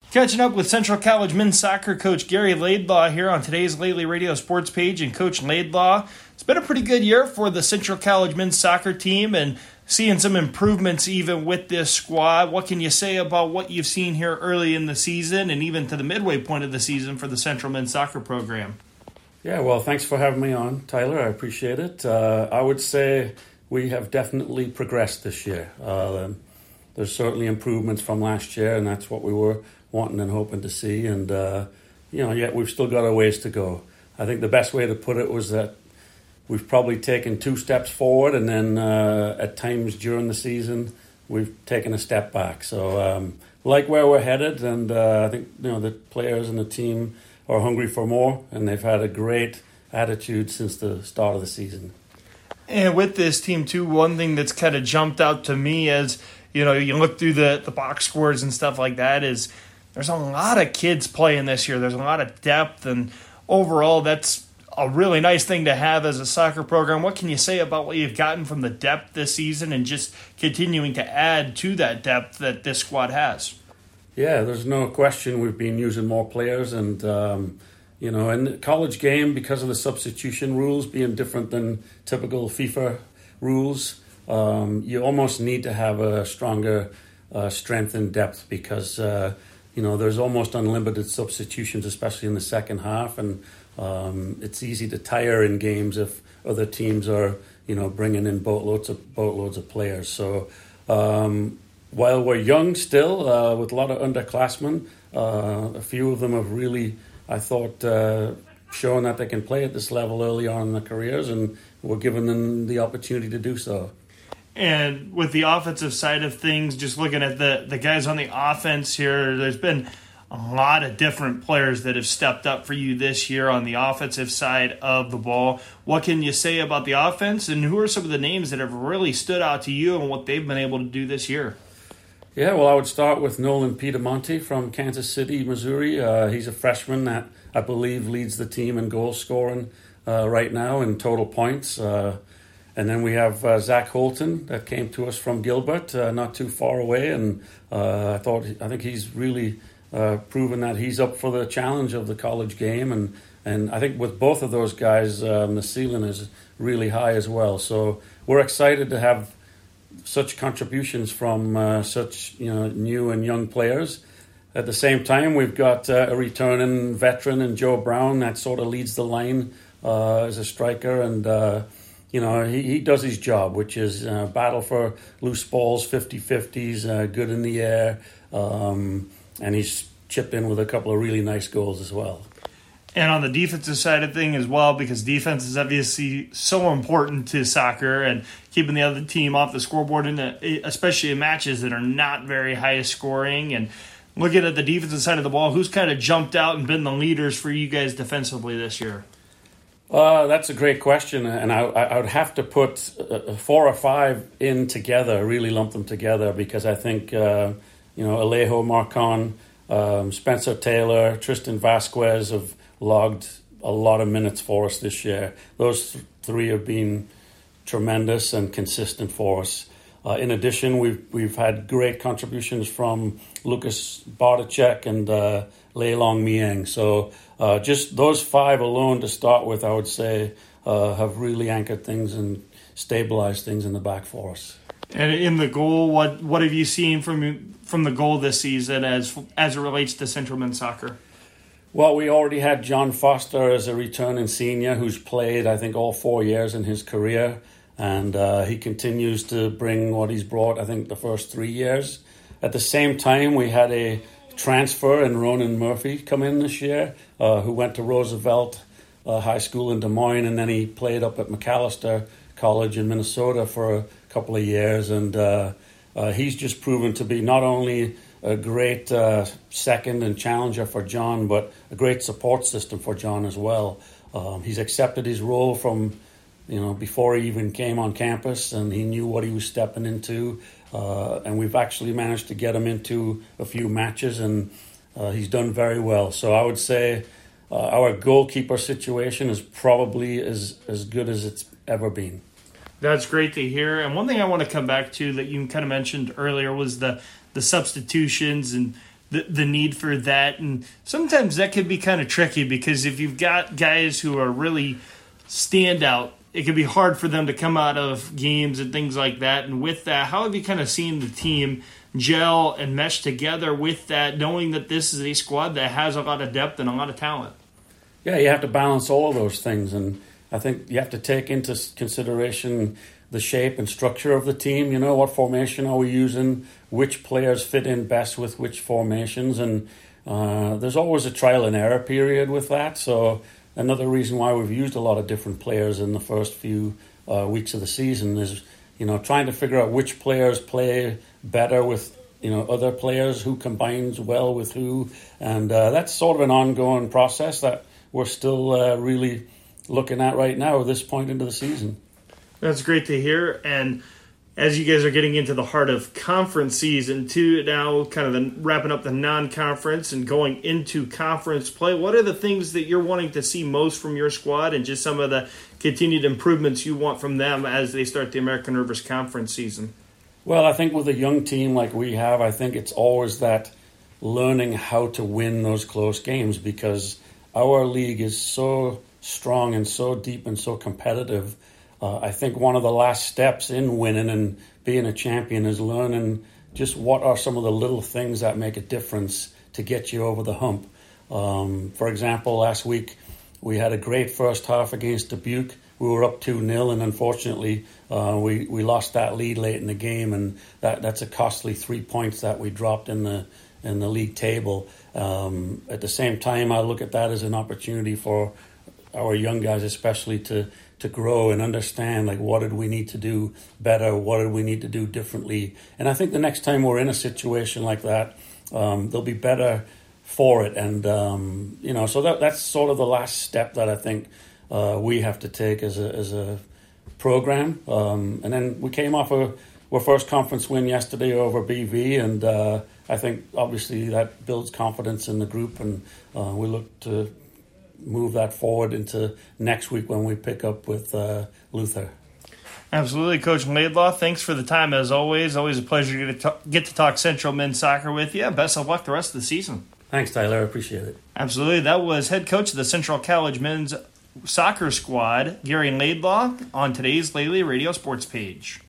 Catching up with Central College men's soccer coach Gary Laidlaw here on today's Lately Radio Sports page. And Coach Laidlaw, it's been a pretty good year for the Central College men's soccer team and seeing some improvements even with this squad. What can you say about what you've seen here early in the season and even to the midway point of the season for the Central men's soccer program? Yeah, well, thanks for having me on, Tyler. I appreciate it. I would say we have definitely progressed this year. There's certainly improvements from last year, and that's what we were wanting and hoping to see. And, yet we've still got a ways to go. I think the best way to put it was that we've probably taken 2 steps forward, and then at times during the season, we've taken a step back. So like where we're headed, and I think the players and the team are hungry for more, and they've had a great attitude since the start of the season. And with this team, too, one thing that's kind of jumped out to me as, you look through the box scores and stuff like that is there's a lot of kids playing this year. There's a lot of depth, and overall, that's a really nice thing to have as a soccer program. What can you say about what you've gotten from the depth this season and just continuing to add to that depth that this squad has? Yeah, there's no question we've been using more players, and in the college game, because of the substitution rules being different than typical FIFA rules, you almost need to have a stronger strength and depth because there's almost unlimited substitutions, especially in the second half, and it's easy to tire in games if other teams are bringing in boatloads of players. So while we're young still, with a lot of underclassmen, a few of them have really, I thought, shown that they can play at this level early on in their careers, and we're giving them the opportunity to do so. And with the offensive side of things, just looking at the guys on the offense here, there's been a lot of different players that have stepped up for you this year on the offensive side of the ball. What can you say about the offense, and who are some of the names that have really stood out to you and what they've been able to do this year? Yeah, well, I would start with Nolan Piedemonte from Kansas City, Missouri. He's a freshman that I believe leads the team in goal scoring right now in total points. And then we have Zach Holton that came to us from Gilbert, not too far away. And I think he's really proven that he's up for the challenge of the college game. And I think with both of those guys, the ceiling is really high as well. So we're excited to have such contributions from such new and young players. At the same time, we've got a returning veteran in Joe Brown that sort of leads the line as a striker, and he does his job, which is battle for loose balls, 50-50s, good in the air, and he's chipped in with a couple of really nice goals as well. And on the defensive side of thing as well, because defense is obviously so important to soccer and keeping the other team off the scoreboard, especially in matches that are not very high scoring. And looking at the defensive side of the ball, who's kind of jumped out and been the leaders for you guys defensively this year? That's a great question, and I would have to put 4 or 5 in together, really lump them together, because I think Alejo Marcon, Spencer Taylor, Tristan Vasquez have logged a lot of minutes for us this year. Those 3 have been tremendous and consistent for us. In addition, we've had great contributions from Lucas Bartacek and Leilong Mieng. So just those 5 alone to start with, I would say, have really anchored things and stabilized things in the back for us. And in the goal, what have you seen from the goal this season as it relates to Central men's soccer? Well, we already had John Foster as a returning senior who's played, I think, all 4 years in his career. And he continues to bring what he's brought, I think, the first 3 years. At the same time, we had a transfer in Ronan Murphy come in this year, who went to Roosevelt High School in Des Moines, and then he played up at McAllister College in Minnesota for a couple of years. And he's just proven to be not only a great second and challenger for John, but a great support system for John as well. He's accepted his role from before he even came on campus, and he knew what he was stepping into. And we've actually managed to get him into a few matches, and he's done very well. So I would say our goalkeeper situation is probably as good as it's ever been. That's great to hear. And one thing I want to come back to that you kind of mentioned earlier was the substitutions and the need for that. And sometimes that could be kind of tricky because if you've got guys who are really standout, it can be hard for them to come out of games and things like that. And with that, how have you kind of seen the team gel and mesh together with that, knowing that this is a squad that has a lot of depth and a lot of talent? Yeah, you have to balance all of those things. And I think you have to take into consideration the shape and structure of the team. You know, what formation are we using? Which players fit in best with which formations? And there's always a trial and error period with that. So another reason why we've used a lot of different players in the first few weeks of the season is, you know, trying to figure out which players play better with, you know, other players, who combines well with who. And that's sort of an ongoing process that we're still really looking at right now at this point into the season. That's great to hear. And as you guys are getting into the heart of conference season too, now kind of wrapping up the non-conference and going into conference play, what are the things that you're wanting to see most from your squad and just some of the continued improvements you want from them as they start the American Rivers Conference season? Well, I think with a young team like we have, I think it's always that learning how to win those close games, because our league is so strong and so deep and so competitive. I think one of the last steps in winning and being a champion is learning just what are some of the little things that make a difference to get you over the hump. For example, last week we had a great first half against Dubuque. We were up 2-0, and unfortunately we lost that lead late in the game, and that's a costly 3 points that we dropped in the league table. At the same time, I look at that as an opportunity for our young guys especially to grow and understand, like, what did we need to do better, what did we need to do differently. And I think the next time we're in a situation like that, they'll be better for it. And you know, so that's sort of the last step that I think we have to take as a program. And then we came off our first conference win yesterday over BV, and I think obviously that builds confidence in the group, and we look to move that forward into next week when we pick up with Luther. Absolutely, Coach Laidlaw. Thanks for the time as always. Always a pleasure to get to talk Central men's soccer with you. Best of luck the rest of the season. Thanks, Tyler. I appreciate it. Absolutely. That was head coach of the Central College men's soccer squad, Gary Laidlaw, on today's Lely Radio Sports page.